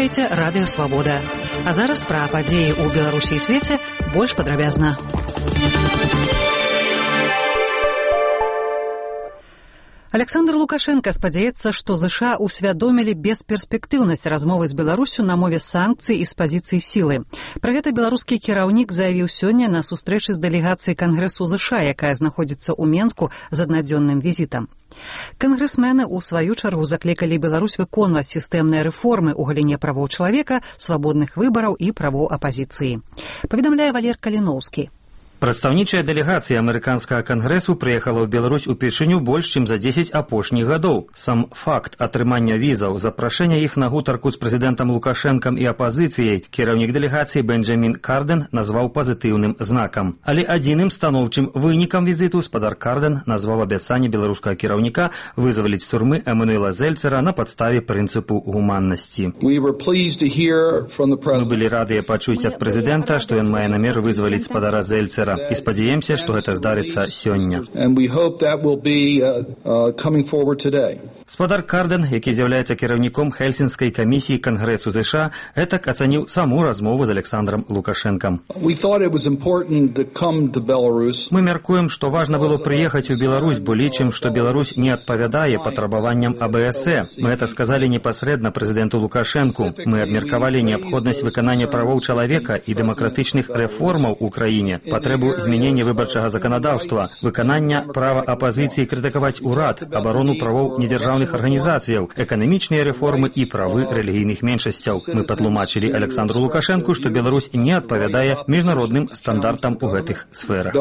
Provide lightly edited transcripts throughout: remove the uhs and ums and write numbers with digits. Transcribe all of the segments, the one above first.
Слухаеце радыё Свабода. А зараз пра падзеі ў Беларусі і свеце больш падрабязна. Александр Лукашенко спадзяецца, што ЗША усвядомілі бесперспектыўнасць размовы з Беларусю на мове санкцый і з пазіцыі сілы. Пра гэта беларускі кіраўнік заявіў сёння на сустрэчы з дэлегацыяй Кангрэсу ЗША, якая знаходзіцца ў Менску з аднадзённым візітам. Кангрэсмены ў сваю чаргу заклікалі Беларусь выконваць сістэмныя рэформы ў галіне правоў чалавека, свабодных выбараў і правоў апазіцыі. Паведамляе Валер Каліноўскі. Прадстаўнічая дэлегацыя амерыканскага кангрэсу прыехала ў Беларусь упершыню больш, чым за 10 апошніх гадоў. Сам факт атрымання візаў, запрашэння іх на гутарку з прэзідэнтам Лукашэнкам і апазіцыяй кіраўнік дэлегацыі Бенджамін Кардэн назваў пазітыўным знакам. Але адзіным станоўчым вынікам візіту спадар Кардэн назваў абяцанне беларускага кіраўніка вызваліць з турмы Эммануэла Зельцера на падставе прынцыпу гуманнасці. Мы былі радыя пачуць ад прэзідэнта, што ён мае намер вызваліць спадара Зельцера. І спадзяемся, што гэта здарыцца сёння. Спадар Кардэн, які з'яўляецца кіраўніком Хельсінскай камісіі Кангрэсу ЗША, гэтак ацаніў саму размову з Александром Лукашэнкам. Мы мяркуем, што важна было прыехаць у Беларусь, бо лічым, што Беларусь не адпавядае патрабаванням АБСЭ. Мы это сказалі непасрэдна прэзідэнту Лукашэнку. Мы абмеркавалі неабходнасць выканання правоў чалавека і дэмакратычных рэформаў у краіне, патрэбу змянення выбарчага заканадаўства, выканання права апазіцыі крытыкаваць урад, абарону правоў недзяржаўных арганізацыяў, эканамічныя рэформы і правы рэлігійных меншасцяў. Мы патлумачылі Александру Лукашэнку, што Беларусь не адпавядае міжнародным стандартам у гэтых сферах.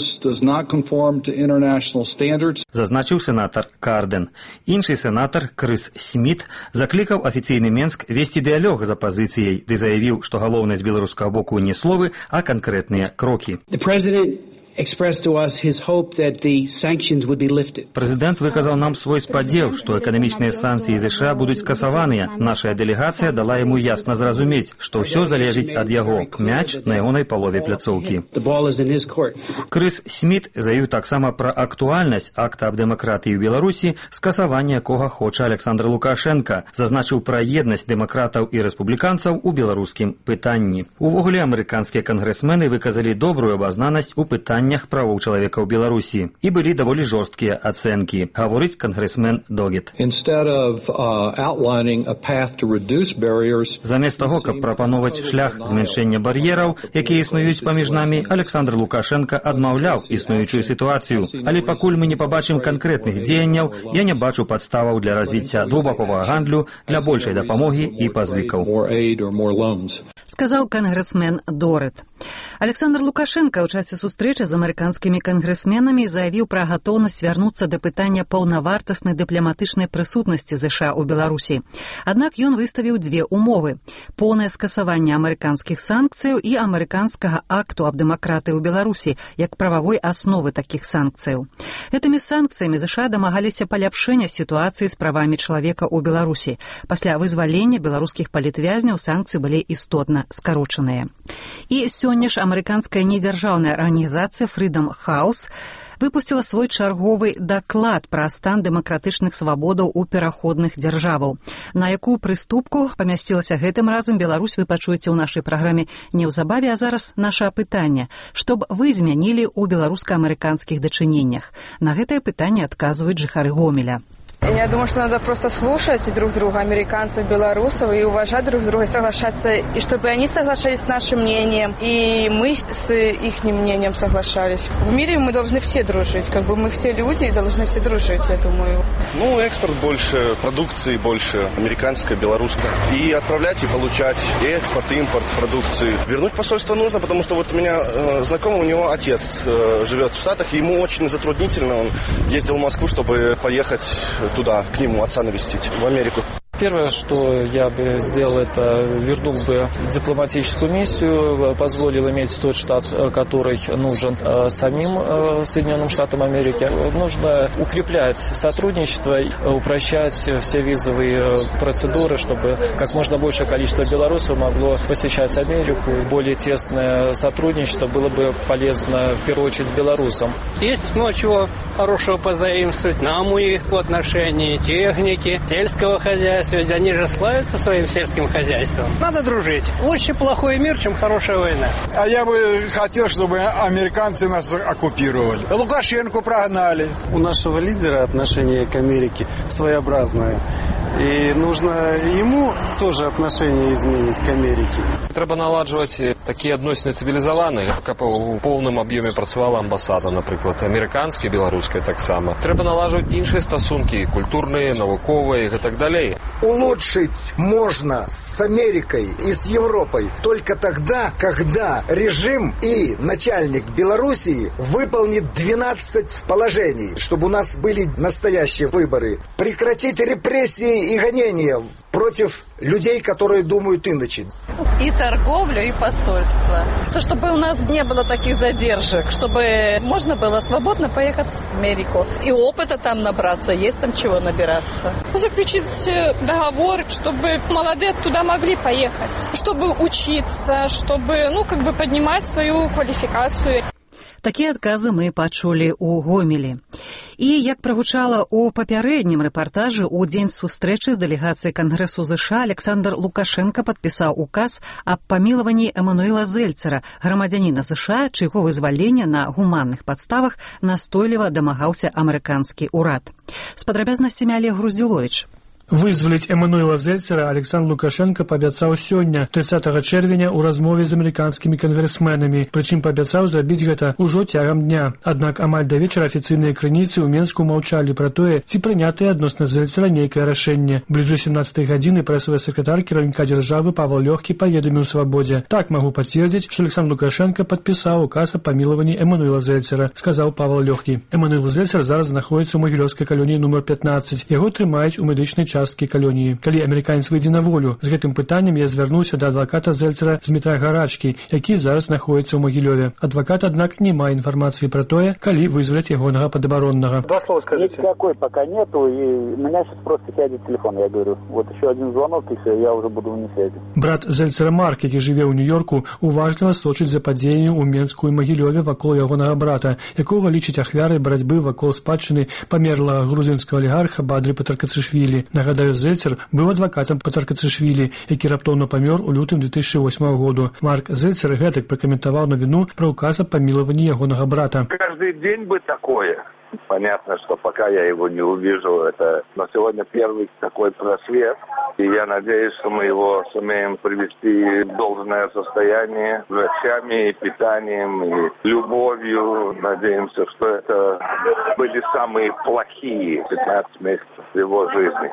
Зазначыў сенатар Кардэн. Іншы сенатар Крыс Сміт заклікаў афіцыйны Менск весці дыялог з апазіцыяй, ды заявіў, што галоўнае з беларускага боку не словы, а канкрэтныя крокі. Прэзідэнт выказаў нам свой спадзеў, што эканамічныя санкцыі ЗША будуць скасаваныя. Нашая дэлегацыя дала яму ясна зразумець, што ўсё залежыць ад яго. Мяч на ягонай палове пляцоўкі. Крыс Сміт заявіў таксама пра актуальнасць акта аб дэмакратыі ў Беларусі, скасавання якога хоча Александр Лукашенко, зазначыў пра еднасць дэмакратаў і рэспубліканцаў у беларускім пытанні. Увогуле, амерыканскія кангрэсмены выказалі добрую абазнанасць у пытанні правоў чалавека ў Беларусі і былі даволі жорсткія ацэнкі, гаворыць кангрэсмен Догет. Замест таго, каб прапановаць шлях змяншэння бар'ераў, якія існуюць паміж намі, Александр Лукашенко адмаўляў існуючую сітуацыю. Але пакуль мы не пабачым канкрэтных дзеянняў, я не бачу падставаў для развіцця двухбаковага гандлю, для большай дапамогі і пазыкаў. Сказаў кангрэсмен Дорет. Александр Лукашенко ў часе сустрэчы з амерыканскімі кангрэсменамі заявіў пра гатоўнасць вярнуцца да пытання паўнавартаснай дыпламатычнай прысутнасці ЗША ў Беларусі. Аднак ён выставіў дзве умовы: поўнае скасаванне амерыканскіх санкцыяў і амерыканскага акту аб дэмакратыі ў Беларусі як прававой асновы такіх санкцыяў. Гэтымі санкцыямі ЗША дамагаліся паляпшэння сітуацыі з правамі чалавека ў Беларусі. Пасля вызвалення беларускіх палітвязняў санкцыі былі істотна скарочаныя. І сёння ж амерыканская недзяржаўная арганізацыя Freedom House выпусціла свой чарговы даклад пра стан дэмакратычных свабодаў у пераходных дзяржаваў. На якую прыступку памясцілася гэтым разам, Беларусь вы пачуеце ў нашай праграме неўзабаве, а зараз наша пытанне: што б вы змянілі ў беларуска-амерыканскіх дачыненнях? На гэтае пытанне адказваюць жыхары Гомеля. Я думаю, что надо просто слушать друг друга, американцев, белорусов, и уважать друг друга, и соглашаться, и чтобы они соглашались с нашим мнением, и мы с их мнением соглашались. В мире мы должны все дружить, как бы мы все люди и должны все дружить, я думаю. Ну, экспорт больше, продукции больше, американская, белорусская. И отправлять, и получать, и экспорт, и импорт продукции. Вернуть посольство нужно, потому что вот у меня знакомый, у него отец живет в Штатах, и ему очень затруднительно, он ездил в Москву, чтобы поехать туда, к нему, отца навестить, в Америку. Первое, что я бы сделал, это вернул бы дипломатическую миссию, позволил иметь тот штат, который нужен самим Соединенным Штатам Америки. Нужно укреплять сотрудничество, упрощать все визовые процедуры, чтобы как можно большее количество белорусов могло посещать Америку. Более тесное сотрудничество было бы полезно в первую очередь белорусам. Есть чего хорошего позаимствовать нам у их в отношении техники, сельского хозяйства. сейчас, ведь они же славятся своим сельским хозяйством. Надо дружить. Лучше плохой мир, чем хорошая война. А я бы хотел, чтобы американцы нас оккупировали. Лукашенко прогнали. У нашего лидера отношение к Америке своеобразное. И нужно ему тоже отношение изменить к Америке. Треба наладжваць такія адносіны цывілізаваныя, каб у поўным аб'ёме працавала амбасада, напрыклад, амерыканская, беларуская таксама. Трэба наладжваць іншыя стасункі, культурныя, навуковыя і так далей. Улучшить можно с Америкой и с Европой только тогда, когда режим и начальник Белоруссии выполнит 12 положений, чтобы у нас были настоящие выборы. Прекратить репрессии и гонения против людей, которые думают иначе. И торговлю, и посольство. Чтобы у нас не было таких задержек, чтобы можно было свободно поехать в Америку. И опыта там набраться, есть там чего набираться. Заключить договор, чтобы молодые туда могли поехать, чтобы учиться, чтобы, поднимать свою квалификацию. Такія адказы мы пачулі ў Гомелі. І, як прагучала ў папярэднім рэпартажы, у дзень сустрэчы з дэлегацыяй Кангрэсу ЗША Александр Лукашенко падпісаў указ аб памілаванні Эмануэла Зельцера, грамадзяніна ЗША, чыйго вызвалення на гуманных падставах настойліва дамагаўся амерыканскі ўрад. З падрабязнасцямі Олег Груздзіловіч. Вызваліць Эмануэла Зельцера Александр Лукашенко паабяцаў сёння, 30 чэрвеня, у размове з амерыканскімі кангрэсменамі. Прычым паабяцаў зрабіць гэта ўжо цягам дня. Аднак амаль да вечара афіцыйныя крыніцы ў Менску маўчалі пра тое, ці прынятае адносна Зельцера нейкае рашэнне. Бліжэй 17 гадзіны прэсавы сакратар кіраўніка дзяржавы Павел Лёгкі паведаміў Свабодзе. Так магу пацвердзіць, што Александр Лукашенко падпісаў указ аб памілаванні Эмануэла Зельцера, сказаў Павел Лёгкі. Эмануэл Зельцер зараз знаходзіцца ў магілёўскай калоніі нумар 15. Яго трымаюць у медычнай часткі калоніі. Калі амерыканец выйдзе на волю, з гэтым пытаннем я звярнуўся да адваката Зельцера Змітра Гарачкі, які зараз знаходзіцца ў Магілёве. Адвакат, аднак, не мае інфармацыі пра тое, калі вызваляць ягонага падабароннага. Два слова скажите. Никакой пока нету, и у меня сейчас просто сядет телефон, я говорю. Вот еще один звонок, и все, я уже буду вне связи. Брат Зельцера Марк, які жыве ў Нью-Йорку, уважліва сочыць за падзеянню ў Менску і Магілёве вакол ягонага брата, якога лічыць ахвярай барацьбы вакол спадчыны памерлага грузінскага алігарха Бадры Патаркацышвілі. Нагадаю, Зельцер быў адвакатам Патаркацышвілі, які раптоўна памёр у лютым 2008 году. Марк Зельцер гэтак пракаментаваў навіну пра указ аб памілаванні ягонага брата. Каждый день бы такое. Понятно, что пока я его не увижу, это на сегодня первый такой просвет. И я надеюсь, что мы его сумеем привести в должное состояние врачами, и питанием, и любовью. Надеемся, что это были самые плохие 15 месяцев его жизни.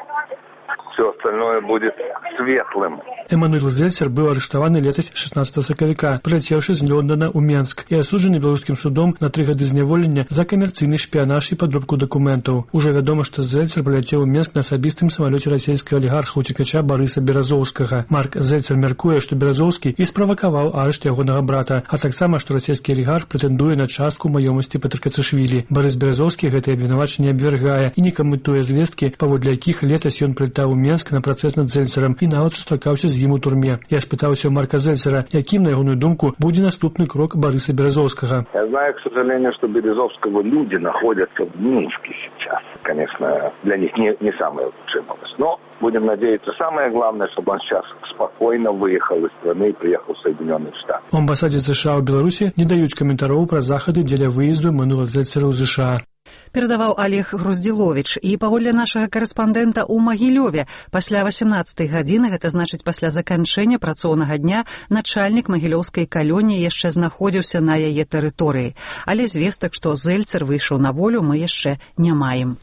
Все остальное будет светлым. Эмануэл Зельцер быў арыштаваны летась 16 сакавіка, прылецеўшы з Лондона ў Менск і асуджаны беларускім судом на 3 гады зняволення за камерцыйны шпіянаж і падробку дакументаў. Ужо вядома, што Зельцер прыляцеў у Менск на асабістым самалёце расійскага алігарха-уцекача Барыса Беразоўскага. Марк Зельцер мяркуе, што Беразоўскі і справакаваў арышт ягонага брата, а таксама, што расійскі алігарх прэтэндуе на частку маёмасці Патаркацышвілі. Барыс Беразоўскі гэтае абвінавачанне абвяргае і не каментуе звесткі, паводле якіх летась ён прылетаў у Менск на працэс над Зельцерам і нават сустракаўся з ім у турме. Я спытаўся ў Марка Зельцера, якім, на ягоную думку, будзе наступны крок Барыса Беразоўскага. Я знаю, к сожалению, что Березовского люди находятся в Минске сейчас. Конечно, для них не самая лучшая новость. Но будем надеяться, самое главное, чтобы он сейчас спокойно выехал из страны и приехал в Соединенные Штаты. У амбасаде США ў Беларусі не даюць каментароў пра захады дзеля выезду Эмануэла Зельцера ў США. Перадаваў Олег Груздзіловіч. І паводле нашага карэспандэнта ў Магілёве, пасля 18 гадзіны, гэта значыць пасля заканчэння працоўнага дня, начальнік магілёўскай калоніі яшчэ знаходзіўся на яе тэрыторыі. Але звестак, што Зельцер выйшаў на волю, мы яшчэ не маем.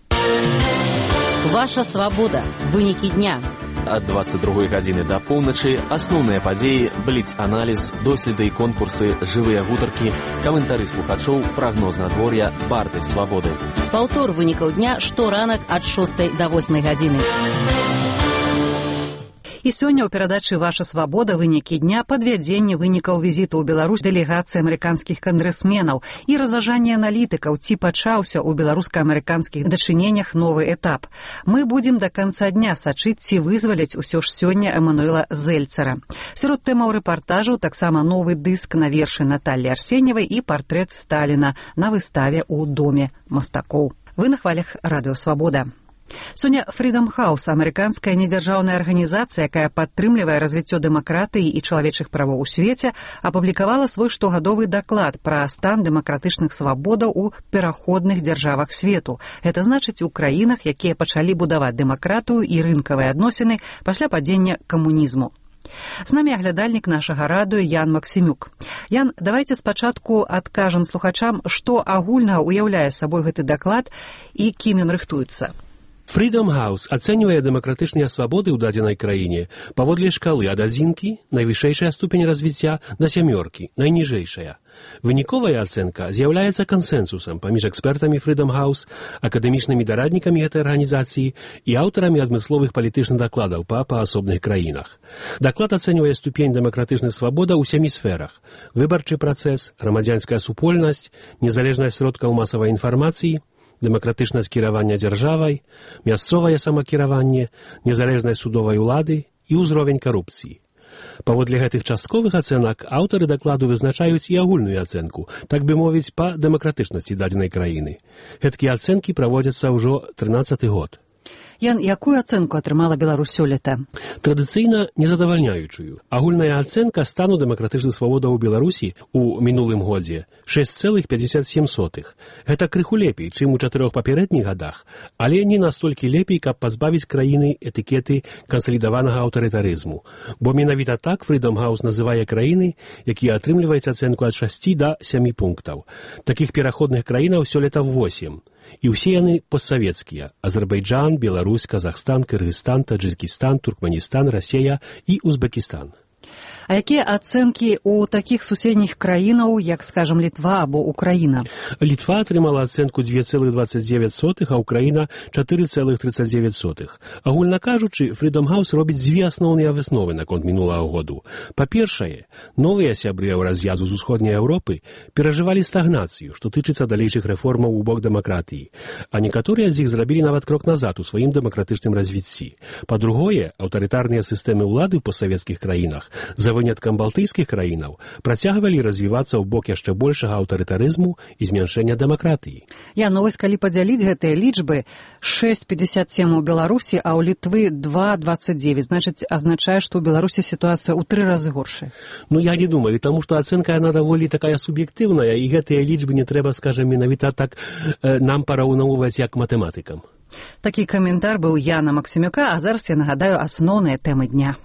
Ваша свабода. Вынікі дня. Ад 22 гадзіны да поўначы асноўныя падзеі, бліц-аналіз, доследы і конкурсы, жывыя гутаркі, каментары слухачоў, прагноз надвор'я, барды свабоды. Паўтор вынікаў дня шторанак ад 6 да 8 гадзіны. І сёння ў перадачы «Ваша свабода» вынікі дня падвядзенне вынікаў візіту ў Беларусь дэлегацыі амерыканскіх кангрэсменаў і разважанне аналітыкаў, ці пачаўся ў беларуска-амерыканскіх дачыненнях новы этап. Мы будзем да канца дня сачыць, ці вызваляць усё ж сёння Эмануэла Зельцера. Сярод тэмаў рэпартажу таксама новы дыск на вершы Наталлі Арсеньевай і партрэт Сталіна на выставе ў Доме мастакоў. Вы на хвалях Радыё Свабода. Сёння Freedom House, амерыканская недзяржаўная арганізацыя, якая падтрымлівае развіццё дэмакратыі і чалавечых правоў у свеце, апублікавала свой штогадовы даклад пра стан дэмакратычных свабодаў у пераходных дзяржавах свету. Гэта значыць, у краінах, якія пачалі будаваць дэмакратыю і рынкавыя адносіны пасля падзення камунізму. З намі аглядальнік нашага радыё Ян Максімюк. Ян, давайце спачатку адкажам слухачам, што агульна ўяўляе сабой гэты даклад і кім ён рыхтуецца. Freedom House ацэньвае дэмакратычныя свабоды ў дадзенай краіне паводле шкалы ад 1, найвышэйшая ступень развіцця, да 7, найніжэйшая. Выніковая ацэнка з'яўляецца кансэнсусам паміж экспертамі Freedom House, акадэмічнымі дараднікамі гэтай арганізацыі і аўтарамі адмысловых палітычных дакладаў па асобных краінах. Даклад ацэньвае ступень дэмакратычных свабодаў у 7 сферах: выбарчы працэс, грамадзянская супольнасць, незалежнасць сродкаў масавай інфармацыі, дэмакратычнасць кіравання дзяржавай, мясцовае самакіраванне, незалежнасць судовай улады і ўзровень карупцыі. Паводле гэтых частковых ацэнак аўтары дакладу вызначаюць і агульную ацэнку, так бы мовіць, па дэмакратычнасці дадзенай краіны. Гэткія ацэнкі праводзяцца ўжо 13-й год. Ян, якую ацэнку атрымала Беларусь сёлета? Традыцыйна незадавальняючую. Агульная ацэнка стану дэмакратычных свабодаў у Беларусі ў мінулым годзе 6,57. Гэта крыху лепей, чым у 4 папярэдніх гадах, але не настолькі лепей, каб пазбавіць краіны этыкеты кансалідаванага аўтарытарызму. Бо менавіта так Freedom House называе краіны, якія атрымліваюць ацэнку ад 6 да 7 пунктаў. Такіх пераходных краінаў сёлета 8. І ўсе яны постсавецкія: Азербайджан, Беларусь, Казахстан, Кыргызстан, Таджикистан, Туркменістан, Расія і Узбекістан. А якія ацэнкі ў такіх суседніх краінаў, як, скажам, Літва або Украіна? Літва атрымала ацэнку 2,29, а Украіна 4,39. Агульна кажучы, Freedom House робіць 2 асноўныя высновы наконт мінулага году. Па-першае, новыя сябры развязу з усходняй Еўропы перажывалі стагнацыю, што тычыцца далейшых рэформаў у бок дэмакратыі, а некаторыя з іх зрабілі нават крок назад у сваім дэмакратычным развіцці. Па-другое, аўтарытарныя сістэмы ўлады ў постсавецкіх краінах, за выняткам балтыйскіх краінаў, працягвалі развівацца ў бок яшчэ большага аўтарытарызму і змяншэння дэмакратыі. Вось калі падзяліць гэтыя лічбы, 6,57 у Беларусі, а ў Літвы 2,29, значыць, азначае, што ў Беларусі сітуацыя ў 3 разы горшая. Я не думаю, таму што ацэнка яна даволі такая суб'ектыўная, і гэтыя лічбы не трэба, скажам, менавіта так нам параўноўваць як матэматыкам. Такі каментар быў Яна Максімюка, а зараз я нагадаю асноўныя тэмы дня.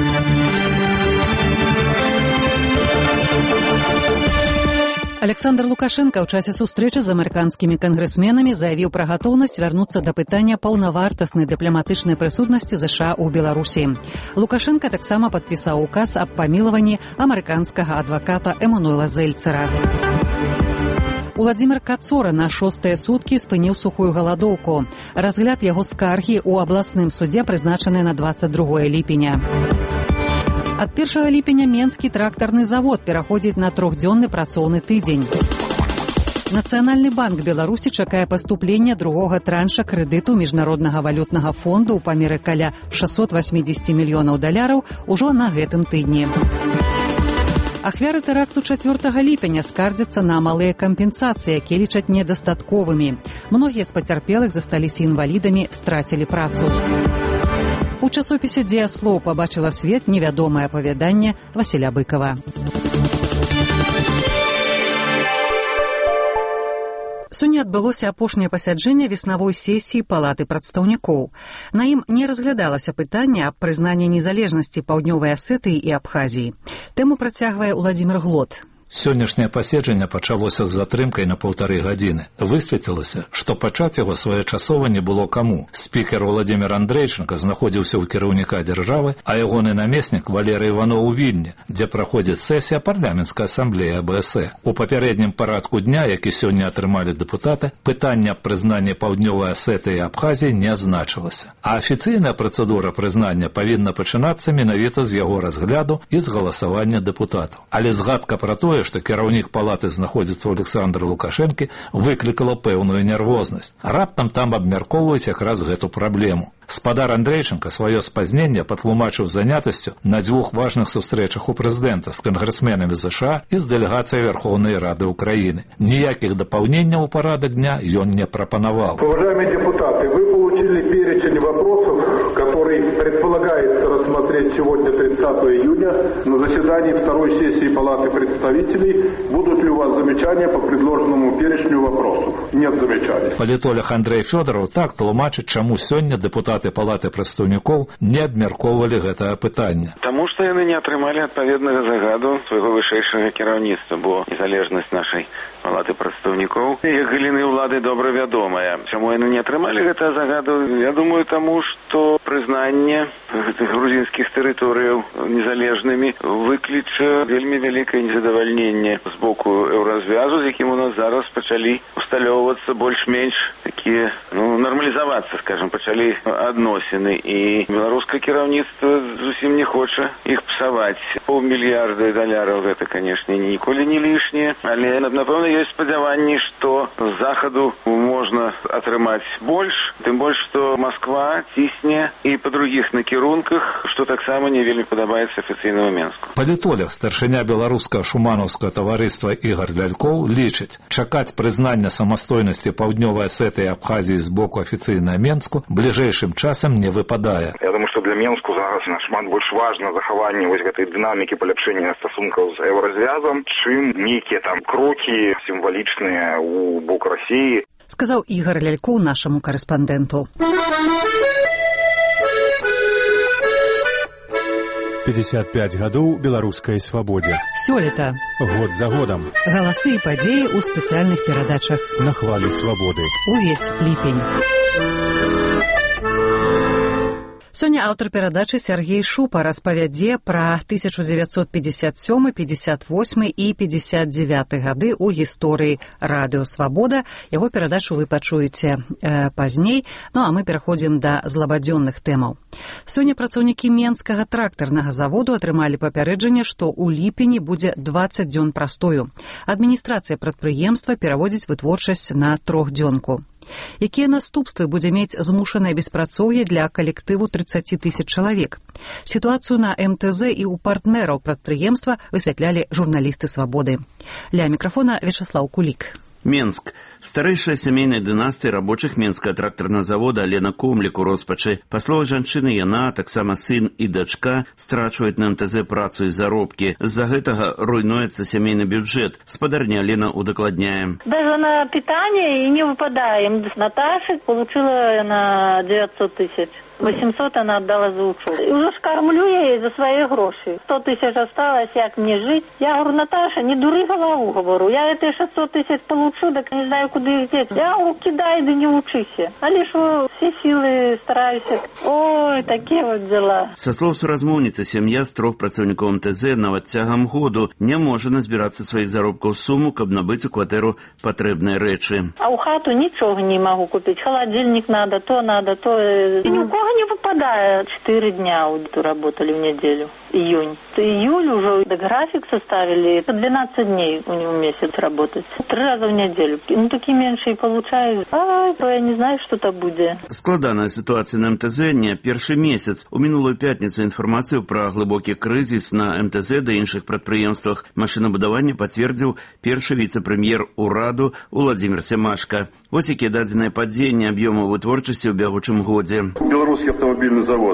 Александр Лукашенко ў часе сустрэчы з амерыканскімі кангрэсменамі заявіў пра гатоўнасць вярнуцца да пытання паўнавартаснай дыпламатычнай прысутнасці ЗША ў Беларусі. Лукашенко таксама падпісаў указ аб памілаванні амерыканскага адваката Эмануэла Зельцера. Уладзімір Кацора на 6-е суткі спыніў сухую галадоўку. Разгляд яго скаргі ў абласным судзе прызначаны на 22 ліпеня. Ад 1 ліпеня Менскі трактарны завод пераходзіць на 3-дзённы працоўны тыдзень. Нацыянальны банк Беларусі чакае паступлення другога транша крэдыту Міжнароднага валютнага фонду ў памеры каля $680 мільёнаў ўжо на гэтым тыдні. Ахвяры тэракту 4 ліпеня скардзяцца на малыя кампенсацыі, якія лічаць недастатковымі. Многія з пацярпелых засталіся інвалідамі, страцілі працу. У часопісе «Дзеяслоў» пабачыла свет невядомае апавяданне Васіля Быкава. Сёння адбылося апошняе пасяджэнне веснавой сесіі Палаты прадстаўнікоў. На ім не разглядалася пытанне аб прызнанні незалежнасці Паўднёвай Асетыі і Абхазіі. Тэму працягвае Уладзімір Глот. Сённяшняе паседжанне пачалося з затрымкай на 1,5 гадзіны. Высветлілася, што пачаць яго своечасова не было каму. Спікер Владзімір Андрэйчынка знаходзіўся ў кіраўніка дзяржавы, а ягоны намеснік Валерый Іванов у Вільні, дзе праходзіць сесія парламенцкай асамблеі АБС. У папярэднім парадку дня, які сёння атрымалі дэпутаты, пытанне аб прызнанні Паўднёвай Асетыі і Абхазіі не азначылася. А афіцыйная працэдура прызнання павінна пачынацца менавіта з яго разгляду і з галасавання дэпутатаў. Але згадка пра тое, што кіраўнік палаты знаходзіцца ў Александра Лукашэнкі, выклікала пэўную нервознасць. Раптам там абмяркоўваюць якраз гэту праблему. Спадар Андрэйчынка сваё спазненне патлумачыў занятасцю на двух важных сустрэчах у прэзідэнта з кангрэсменамі ЗША і з дэлегацыяй Верховнай Рады Украины. Ніякіх дапаўненняў у парадак дня ён не прапанаваў. Уважаемые депутаты, вы получили перечень вопросов, который предполагается рассмотреть сегодня, 30 июня, на заседании второй сессии Палаты представителей. Будут ли у вас замечания по предложенному перечню вопросов? Нет замечаний. Палітолог Андрей Фёдоров так тлумачыць, чаму сёння депутаты Палаты прадстаўнікоў не абмяркоўвалі гэтае пытанне. Таму што яны не атрымалі адпаведнага загаду свайго вышэйшага кіраўніцтва, бо незалежнасць нашай Палаты прадстаўнікоў і галіны ўлады добра вядомая. Чаму яны не атрымалі гэтага загаду? Я думаю, таму што прызнанне гэтых грузінскіх тэрыторыяў незалежнымі выкліча вельмі вялікае незадавальненне з боку еўразвязу, з якім у нас зараз пачалі усталёўвацца больш-менш такія, нармалізавацца, скажем, пачалі адносіны. І беларускае кіраўніцтва зусім не хоча іх псаваць. $500 мільярда даляраў гэта, канешне, ніколі не лішняе, але, напэўна, ёсць спадзяванні, што з захаду можна атрымаць больш, тым больш, што Масква цісне і па другіх накірунках, што таксама не вельмі падабаецца афіцыйнаму Менску. Палітолог, старшыня беларускага шуманаўскага таварыства Ігор Лялькоў лічыць, чакаць прызнання самастойнасці Паўднёвай Асетыі і Абхазіі з боку афіцыйнага Менску бліжэйшым часам не выпадае. Я думаю, што для Менску зараз нашмат больш важна захаванне вось гэтай дынамікі паляпшэння стасункаў з еўразвязам, чым нейкія там крокі сімвалічныя у бок Расіі. Сказаў Ігор Лялькоў нашаму карэспандэнту. 55 гадоў беларускай свабодзе. Сёлета. Год за годам. Галасы і падзеі ў спецыяльных перадачах. На хвалі свабоды. Увесь ліпень. Сёння аўтар перадачы Сергей Шупа распавядзе пра 1957, 58 і 59 гады ў гісторыі радыё «Свабода». Яго перадачу вы пачуеце пазней, а мы пераходзім да злабадзённых тэмаў. Сёння працаўнікі Менскага трактарнага заводу атрымалі папярэджанне, што ў ліпені будзе 20 дзён прастою. Адміністрацыя прадпрыемства пераводзіць вытворчасць на 3-дзёнку. Якія наступствы будзе мець змушанае беспрацоўе для калектыву 30 000 чалавек? Сітуацыю на МТЗ і ў партнераў прадпрыемства высвятлялі журналісты «Свабоды». Ля мікрафона Вячеслав Кулік. Менск. Старэйшая сямейная дынастыя рабочых Менскага трактарнага завода Лена Комлік у роспачы. Па словах жанчыны, яна, таксама сын і дачка, страчваюць на МТЗ працу і заробкі. З-за гэтага руйнуецца сямейны бюджэт. Спадарня Лена удакладняе. Даже на питание и не выпадаем. Наташа получила на 900 000. 800 она отдала за учебу. И уже ж кормлю я ей за свои гроши. 100 000 осталось, як мне жить. Я говорю, Наташа, не дури голову, говорю. Я эти 600 000 получу, так не знаю, куда их деть. Я говорю, кидай, да не учися. А лишь все силы стараюсь. Ой, такие вот дела. Со слов суразмоўніцы, сям'я з 3 працаўнікоў МТЗ нават цягам году не можа назбірацца сваіх заробкаў суму, каб набыць у кватэру патрэбныя рэчы. А у хату ничего не могу купить. Холодильник надо, то надо, то... И ни у кого не выпадает. 4 дня работали в неделю. Июнь. Июль уже график составили. 12 дней у него месяц работать. 3 раза в неделю. Такие меньше и получаю. Я не знаю, что это будет. Складаная ситуация на МТЗ не першы месяц. У минулую пятницу информацию про глубокий кризис на МТЗ да іншых прадпрыемствах машинабудавання пацвердзіў першы віцэ-прэм'ер ураду Владимир Семашко. Вось якія дадзеныя падзенні аб'ёму вытворчасці ў бягучым годзе. Белорусский автомобильный завод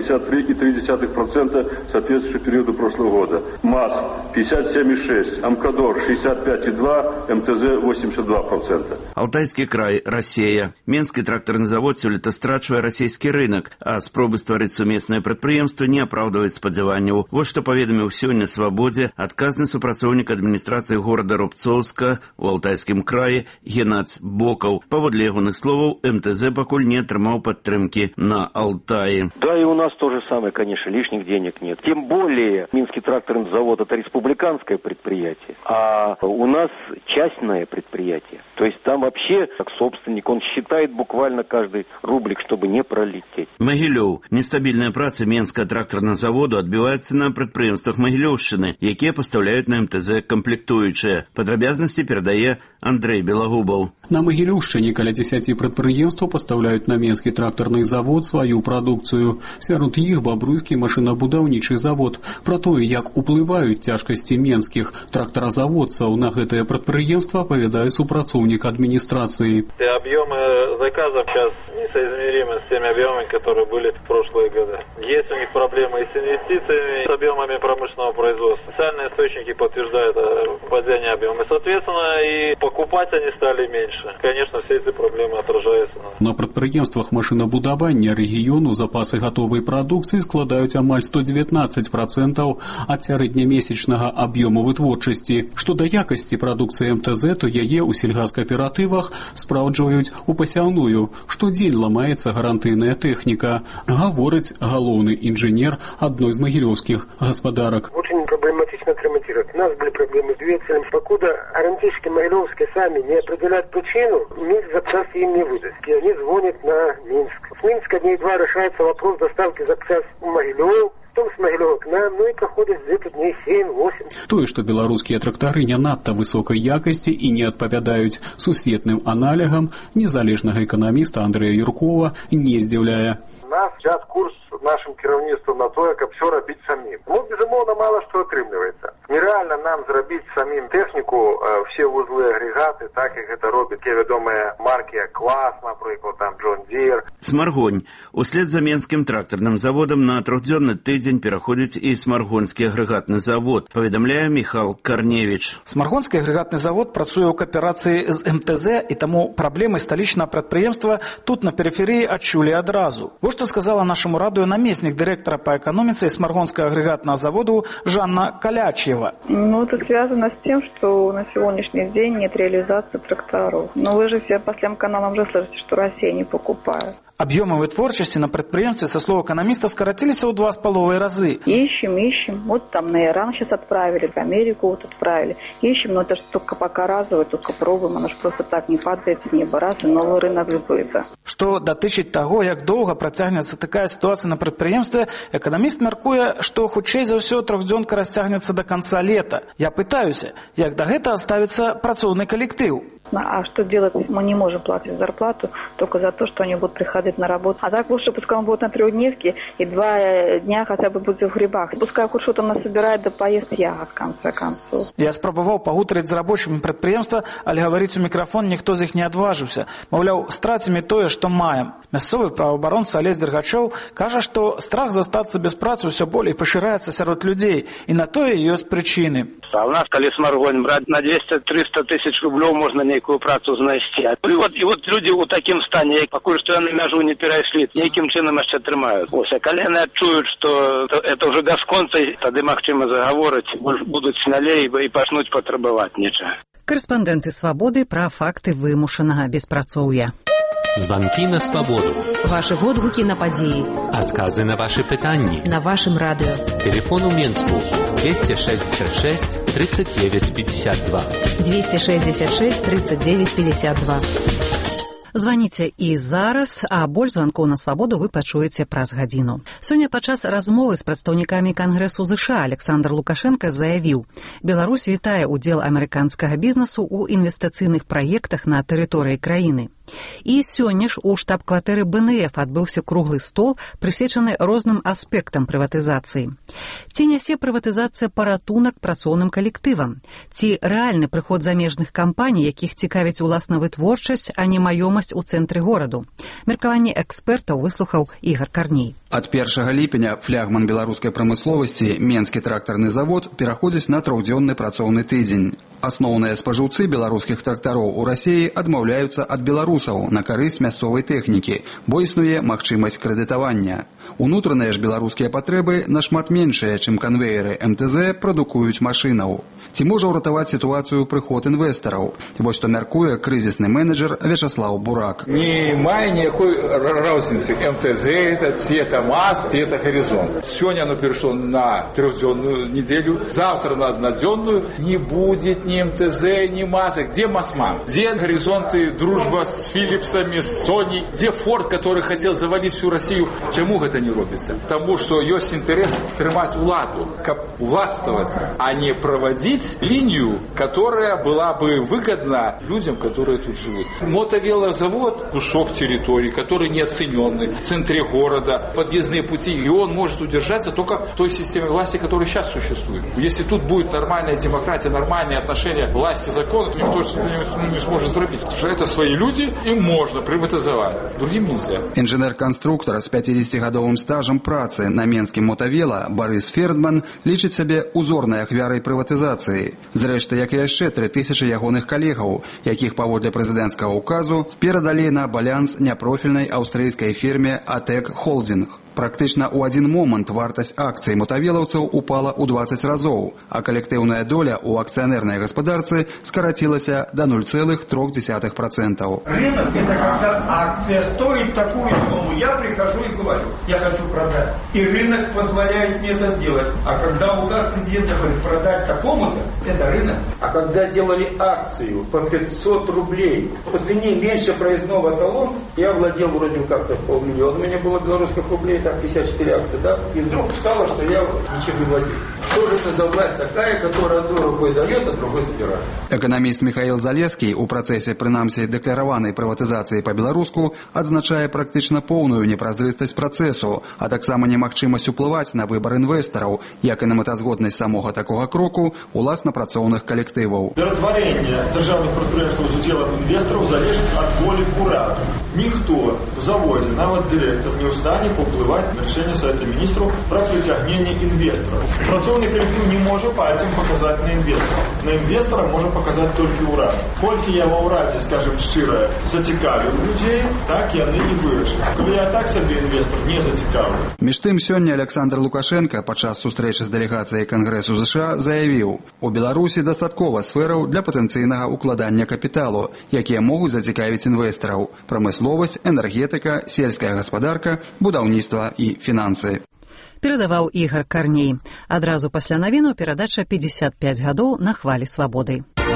63,3% соответствующий периоду прошлого года. МАЗ 57,6%, Амкадор 65,2%, МТЗ 82%. Алтайский край, Россия. Менский тракторный завод сёлета страчвае расійскі рынок, а спробы стварыць сумеснае прадпрыемства не апраўдваюць спадзяванняў. Вот што паведаміў сёння «Свабодзе» адказны супрацоўнік адміністрацыі горада Рубцовска у Алтайскім краі Геннадзь Бокаў. Паводле ягоных словаў, МТЗ пакуль не атрымаў падтрымкі на Алтае. Да, и у нас то же самое, конечно, лишних денег нет. Тем более, более Минский тракторный завод это республиканское предприятие, а у нас частное предприятие. То есть там вообще, как собственник, он считает буквально каждый рублик, чтобы не пролететь. Могилёў. Нестабільная праца Менскага трактарнага заводу адбіваецца на прадпрыемствах Магілёўшчыны, якія пастаўляюць на МТЗ камплектуючыя. Падрабязнасці перадае Андрей Белагубаў. На Магілёўшчыне каля 10 прадпрыемстваў пастаўляюць на Менскі трактарны завод сваю прадукцыю. Сярод іх Бабруйскі машынабудаўнічы завод. Пра тое, як уплываюць цяжкасці менскіх трактаразаводцаў на гэтае прадпрыемства, павядае супрацоўнік адміністрацыі. Объемы заказов сейчас несоизмеримы с теми объемами, которые были в прошлые годы. Есть у них проблемы и с инвестициями, с объемами промышленного производства. Официальные источники подтверждают падение объема. Соответственно, и покупать они стали меньше. Конечно, все эти проблемы отражаются. На прадпрыемствах машынабудавання рэгіёну запасы гатовай прадукцыі складаюць амаль 119% ад сярэднямесячнага аб'ёму вытворчасці. Што да якасці прадукцыі МТЗ, то яе ў сельгаскааператывах спраўджваюць у пасяўную. Штодзень ламаецца гарантыйная тэхніка, гаворыць галоўны інжынер адной з магілёўскіх гаспадарак. Очень проблематично отремонтировать. У нас были проблемы с двигателем. Покуда гарантийщики могилевские сами не определяют причину, Минск запчасти им не выдаст. И они звонят на Минск. С Минска дней 2 решается вопрос доставки запчасть в Могилев, потом с Могилева к нам, ну и проходит где-то дней 7-8. Тое, што беларускія трактары не надта высокай якасці і не адпавядаюць сусветным аналягам, незалежнага эканаміста Андрэя Юркова не здзіўляе. Нас сейчас курс нашим кіраўніцтвам на тое, каб все рабіць самим. Ну, безумоўно, мало что атрымліваецца. Нереально нам зрабіць самим технику, все узлы агрегаты, так як это робят те вядомыя марки, як Класс, напрыклад, там Джон Дир. Смаргонь. Услед за Менскім трактарным заводам на трохдзённы тыдзень пераходзіць і Смаргонскі агрэгатны завод, паведамляе Міхал Карневіч. Смаргонскі агрэгатны завод працуе ў кааперацыі з МТЗ, і таму праблемы сталічнага прадпрыемства тут на перыферыі адчулі адразу. Вот што сказала нашаму радыё намеснік дырэктара по экономице Смаргонского агрегатного завода Жанна Калячева. Ну, это связано с тем, что на сегодняшний день нет реализации тракторов. Но вы же все по всем каналам уже слышите, что Россия не покупает. Объемы вытворчасці на прадпрыемстве, со слова экономиста, скоротились в 2,5 разы. Ищем. Вот там на Иран сейчас отправили, в Америку вот отправили. Ищем, но это же только пока разово, только пробуем. Оно же просто так не падает с неба. Раз, и новый рынок сбыта. Что датычыць таго, як доўга працягнецца такая ситуация на прадпрыемстве, экономист мяркуе, что хутчэй за ўсё трохдзёнка расцягнецца до конца лета. Я пытаюся, як да гэта ставіцца працоўны калектыў. А что делать? Мы не можем платить зарплату только за то, что они будут приходить на работу. А так лучше, пускай он будет на 3-дневке и 2 дня хотя бы будет в грибах. Пускай хоть что-то насобирает, да поест ягод, в конце концов. Я спрабаваў пагутарыць з рабочымі прадпрыемства, але гаварыць у мікрафон ніхто з іх не адважыўся. Маўляў, страцім тое, што маем. Мясцовы праваабаронца Алесь Дергачоў кажа, што страх застацца без працы ўсё болей пашыраецца сярод людзей, і на тое ёсць прычыны. А у нас, калі Смаргонь браць на 200-300 тысяч рублёў, можна нейкую працу знайсці. І вот люди ў такім стане, пакуль што яны мяжу не перайшлі, нейкім чынам яшчэ трымаюць. Ось, а калі яны адчуюць, што это ўжо бясконца, тады магчыма загаворыць, будуць смялей і пачнуць патрабаваць нечага. Корэспандэнты «Свабоды» пра факты вымушанага беспрацоўя. Звонки на свободу. Ваши водгуки на подеи. Отказы на ваши пытанни. На вашем радио. Телефон у Менску 266 39 52. 266 39 52. Званіце і зараз, а больш званкоў на свабоду вы пачуеце праз гадзіну. Сёння падчас размовы з прадстаўнікамі Кангрэсу ЗША Александр Лукашенко заявіў: Беларусь вітае ўдзел амерыканскага бізнесу ў інвестыцыйных праектах на тэрыторыі краіны. І сёння ж у штаб-кватэры БНФ адбыўся круглы стол, прысвечаны розным аспектам прыватызацыі. Ці нясе прыватызацыя паратунак працоўным калектывам? Ці рэальны прыход замежных кампаній, якіх цікавіць уласна вытворчасць, а не маёмасць у цэнтры гораду? Меркаванне экспертаў выслухаў Ігар Карней. Ад 1 ліпеня флягман беларускай прамысловасці Менскі трактарны завод пераходзіць на трохдзённы працоўны тыдзень. Асноўныя спажыўцы беларускіх трактароў у Расіі адмаўляюцца ад беларусаў на карысць мясцовай тэхнікі, бо існуе магчымасць крэдытавання. Унутраныя ж беларускія патрэбы нашмат меншыя, чым канвееры МТЗ прадукуюць машынаў. Ці можа ўратаваць сітуацыю прыход інвестараў? Вось што мяркуе крызісны менеджер Вячаслаў Бурак. бурак. Не мае ніякой розніцы. МТЗ это ці это МАЗ, ці это Горизонт. Сёння оно перешло на 3-дневную неделю, завтра на 1-дневную. Не будет ни МТЗ, ни МАЗа. Где МАЗ-МАМ? Где Горизонты, дружба с Филипсами, с Sony? Где Форд, который хотел завалить всю Россию? Чему это не робится? Потому что есть интерес трымать уладу, как властвовать, а не проводить линию, которая была бы выгодна людям, которые тут живут. Мотовелозавод, кусок территории, который неоцененный, в центре города, подъездные пути, и он может удержаться только в той системе власти, которая сейчас существует. Если тут будет нормальная демократия, нормальные отношения власти, закона, то никто не сможет сделать, потому что это свои люди, им можно приватизовать, другим нельзя. Інжынер-канструктар з 50-гадовым стажам працы на менскім мотавела Барыс Фердман лічыць сябе узорнай ахвярай прыватызацыі. Зрэшты, як і яшчэ 3000 ягоных калегаў, якіх паводле прэзідэнцкага указу перадалі на баланс няпрофільнай аўстрыйскай фірме Атек Холдинг. Практычна ў адзін момант вартасць акцый мотавелаўцаў упала ў 20 разоў, а калектыўная доля ў акцыянернай гаспадарцы скарацілася до 0,3%. Рынок – это когда акция стоит такую сумму. Я прихожу и говорю, я хочу продать. И рынок позволяет мне это сделать. А когда указ президента говорит продать такому-то, это рынок. А когда сделали акцию по 500 рублей, по цене меньше проездного талона, я владел вроде как-то 500 000, у меня было белорусских рублей, так 54 акции, да, и вдруг стало, что я ничего не владею. Что же это за власть такая, которая одной рукой дает, а другой забирает? Экономист Михаил Залесский у працэсе, прынамсі, дэклараванай прыватызацыі па-беларуску адзначае практычна поўную непразрыстасць працэсу, а таксама немагчымасць уплываць на выбар інвестараў, як і на мэтазгоднасць самога такога кроку уласна працоўных калектываў. Ператварэнне дзяржаўных прадпрыемстваў з удзелам інвестараў залежыць ад волі куратора. Ніхто в заводе, нават дырэктар, не ў стане паўплываць на решение Совета Министров про притягнение инвесторов. Працоўный коллектив не может пальцем показать на инвестора. На инвестора может показать только уряд. Сколько я во ураде, скажем щиро, зацікавив людей, так яны і вырашаць. Коли я так себе инвестор не зацікавлю. Між тым, сёння Александр Лукашенко падчас сустрэчы з дэлегацыяй Кангрэсу США заявіў, у Беларусі дастаткова сфераў для патэнцыйнага укладання капіталу, якія могуць зацікавіць інвестараў: прамысловасць, энергетыка, сельская гаспадарка, будаўніцтва і фінансы. Перадаваў Ігор Карней. Адразу пасля навінаў перадача «55 гадоў на хвалі свабоды».